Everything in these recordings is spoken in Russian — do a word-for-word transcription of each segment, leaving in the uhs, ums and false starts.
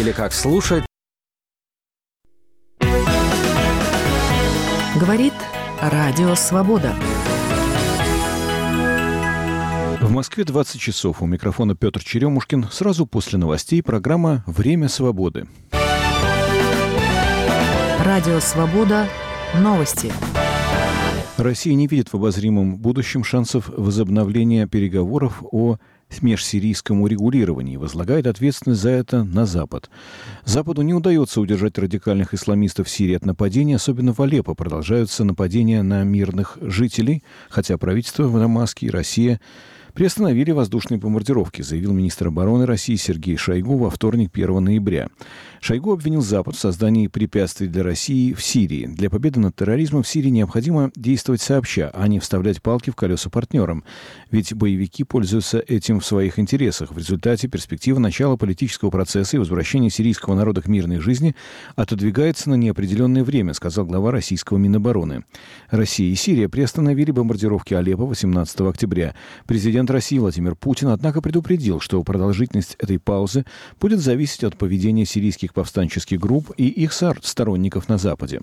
или как слушать. Говорит Радио Свобода. В Москве двадцать часов. У микрофона Петр Черемушкин. Сразу после новостей программа «Время свободы». Радио Свобода. Новости. Россия не видит в обозримом будущем шансов возобновления переговоров о межсирийском урегулировании, возлагает ответственность за это на Запад. Западу не удается удержать радикальных исламистов в Сирии от нападений, особенно в Алеппо. Продолжаются нападения на мирных жителей, хотя правительство в Дамаске и Россия приостановили воздушные бомбардировки, заявил министр обороны России Сергей Шойгу во вторник, первого ноября. Шойгу обвинил Запад в создании препятствий для России в Сирии. Для победы над терроризмом в Сирии необходимо действовать сообща, а не вставлять палки в колеса партнерам. Ведь боевики пользуются этим в своих интересах. В результате перспектива начала политического процесса и возвращения сирийского народа к мирной жизни отодвигается на неопределенное время, сказал глава российского Минобороны. Россия и Сирия приостановили бомбардировки Алеппо восемнадцатого октября. Президент России Владимир Путин, однако, предупредил, что продолжительность этой паузы будет зависеть от поведения сирийских повстанческих групп и их сторонников на Западе.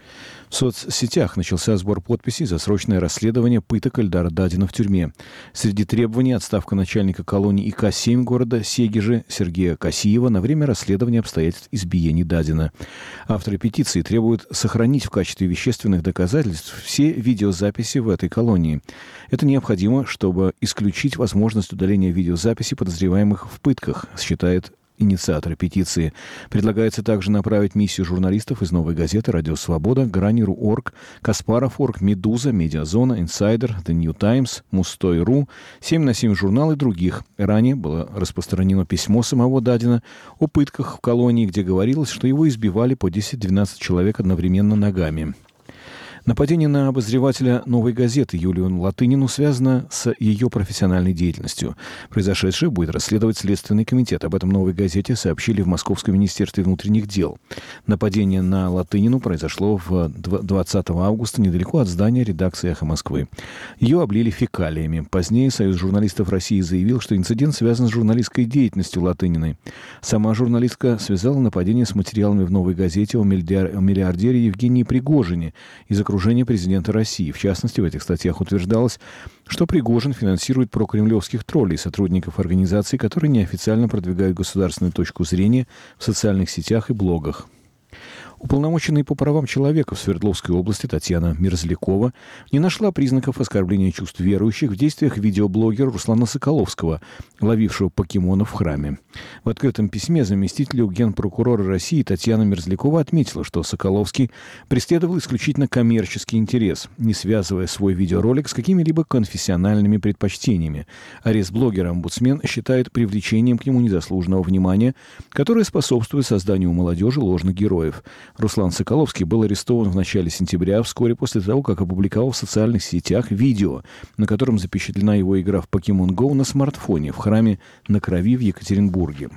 В соцсетях начался сбор подписей за срочное расследование пыток Эльдара Дадина в тюрьме. Среди требований отставка начальника колонии И К семь города Сегежи Сергея Касиева на время расследования обстоятельств избиений Дадина. Авторы петиции требуют сохранить в качестве вещественных доказательств все видеозаписи в этой колонии. Это необходимо, чтобы исключить возможность удаления видеозаписи подозреваемых в пытках, считает инициаторы петиции. Предлагается также направить миссию журналистов из «Новой газеты», «Радио Свобода», «Граниру точка орг», «Каспаров точка орг», «Медуза», «Медиазона», «Инсайдер», «The New Times», «Мустой точка ру», семь на семь журнал и других. Ранее было распространено письмо самого Дадина о пытках в колонии, где говорилось, что его избивали по десять-двенадцать человек одновременно ногами. Нападение на обозревателя «Новой газеты» Юлию Латынину связано с ее профессиональной деятельностью. Произошедшее будет расследовать Следственный комитет. Об этом «Новой газете» сообщили в Московском министерстве внутренних дел. Нападение на Латынину произошло в двадцатого августа недалеко от здания редакции «Эхо Москвы». Ее облили фекалиями. Позднее Союз журналистов России заявил, что инцидент связан с журналистской деятельностью Латыниной. Сама журналистка связала нападение с материалами в «Новой газете» о миллиардере Евгении Пригожине из окружения президента России. В частности, в этих статьях утверждалось, что Пригожин финансирует прокремлевских троллей, сотрудников организаций, которые неофициально продвигают государственную точку зрения в социальных сетях и блогах. Уполномоченная по правам человека в Свердловской области Татьяна Мерзлякова не нашла признаков оскорбления чувств верующих в действиях видеоблогера Руслана Соколовского, ловившего покемонов в храме. В открытом письме заместителю генпрокурора России Татьяна Мерзлякова отметила, что Соколовский преследовал исключительно коммерческий интерес, не связывая свой видеоролик с какими-либо конфессиональными предпочтениями. Арест блогера омбудсмен считает привлечением к нему незаслуженного внимания, которое способствует созданию у молодежи ложных героев. Руслан Соколовский был арестован в начале сентября, вскоре после того, как опубликовал в социальных сетях видео, на котором запечатлена его игра в Pokemon Go на смартфоне в храме на Крови в Екатеринбурге.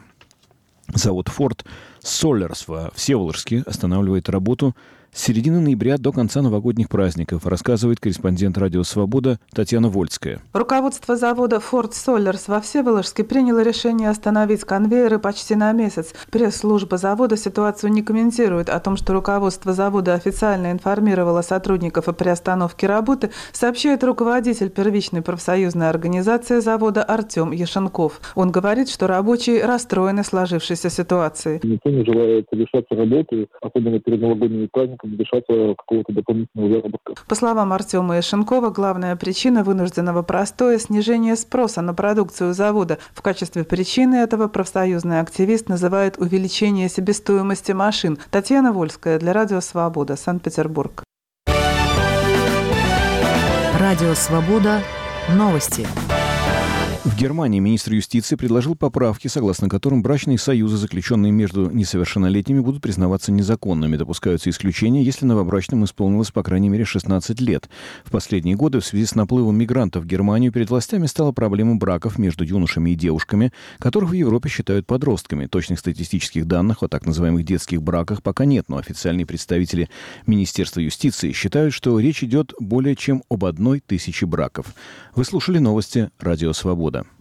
Завод Ford Solers во Всеволожске останавливает работу с середины ноября до конца новогодних праздников, рассказывает корреспондент «Радио Свобода» Татьяна Вольская. Руководство завода Ford Solers во Всеволожске приняло решение остановить конвейеры почти на месяц. Пресс-служба завода ситуацию не комментирует. О том, что руководство завода официально информировало сотрудников о приостановке работы, сообщает руководитель первичной профсоюзной организации завода Артем Яшенков. Он говорит, что рабочие расстроены сложившейся ситуацией. Никто не желает лишаться работы, особенно перед новогодними праздниками, лишаться какого-то дополнительного заработка. По словам Артема Яшенкова, главная причина вынужденного простоя – снижение спроса на продукцию завода. В качестве причины этого профсоюзный активист называет увеличение себестоимости машин. Татьяна Вольская для Радио Свобода, Санкт-Петербург. Радио Свобода. Новости. В Германии министр юстиции предложил поправки, согласно которым брачные союзы, заключенные между несовершеннолетними, будут признаваться незаконными. Допускаются исключения, если новобрачным исполнилось по крайней мере шестнадцать лет. В последние годы в связи с наплывом мигрантов в Германию перед властями стала проблема браков между юношами и девушками, которых в Европе считают подростками. Точных статистических данных о так называемых детских браках пока нет, но официальные представители Министерства юстиции считают, что речь идет более чем об одной тысяче браков. Вы слушали новости «Радио Свобода».